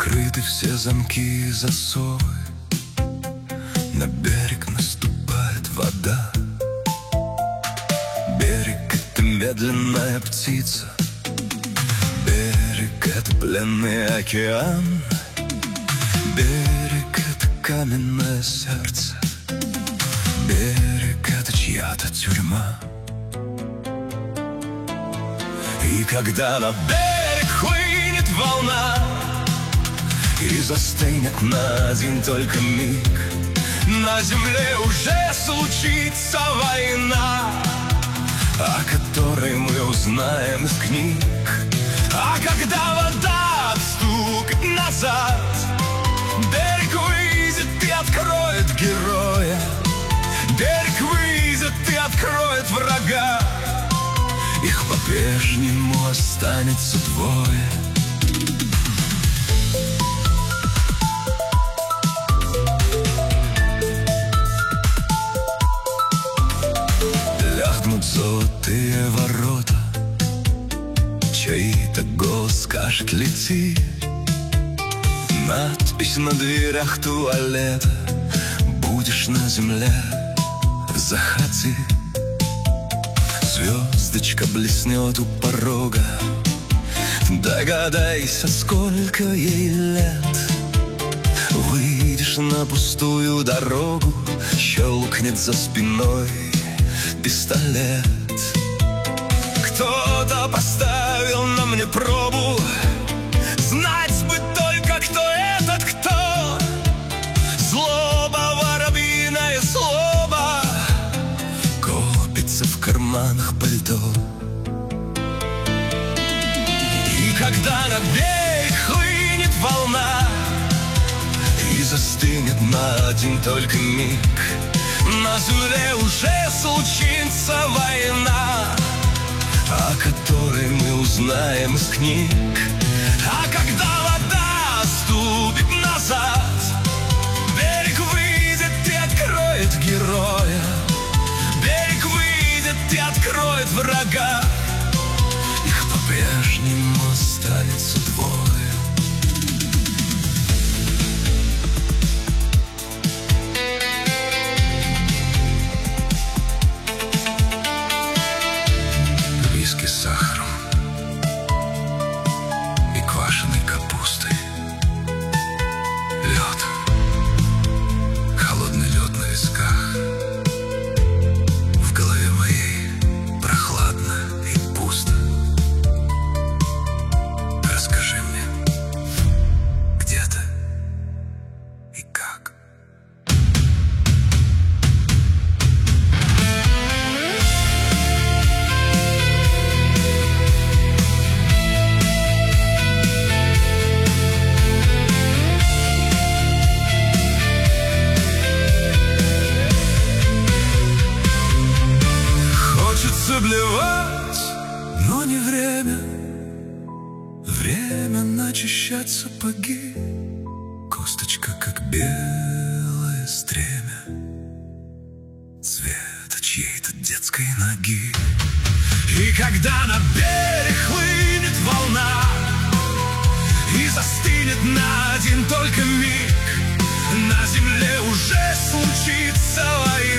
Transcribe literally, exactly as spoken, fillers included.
Открыты все замки и засовы, на берег наступает вода. Берег — это медленная птица, берег — это пленный океан. Берег — это каменное сердце, берег — это чья-то тюрьма. И когда на берег хлынет волна и застынет на один только миг, на земле уже случится война, о которой мы узнаем из книг. А когда вода отступит назад, берег выйдет и откроет героя. Берег выйдет и откроет врага. Их по-прежнему останется двое. Лягнут золотые ворота, чей-то голос скажет: лети. Надпись на дверях туалета: будешь на земле, заходи. Звездочка блеснет у порога, догадайся, сколько ей лет. Выйдешь на пустую дорогу, щелкнет за спиной пистолет. Кто-то поставил на мне пробу, знать бы только, кто этот кто. Злоба, воробьиная злоба, копится в карманах пальто. И когда на берег хлынет волна и застынет на один только миг, на земле уже случится война, о которой мы узнаем из книг. А когда вода ступит назад, берег выйдет и откроет героя. Берег выйдет и откроет врага. Их по-прежнему останется двое. Виски с сахаром и квашеной капустой. Лед, холодный лед на висках. В голове моей прохладно и пусто. Расскажи мне, где ты и как. Хочется блевать, но не время. Время начищать сапоги. Косточка, как белое стремя, цвета чьей-то детской ноги. И когда на берег хлынет волна и застынет на один только миг, на земле уже случится война,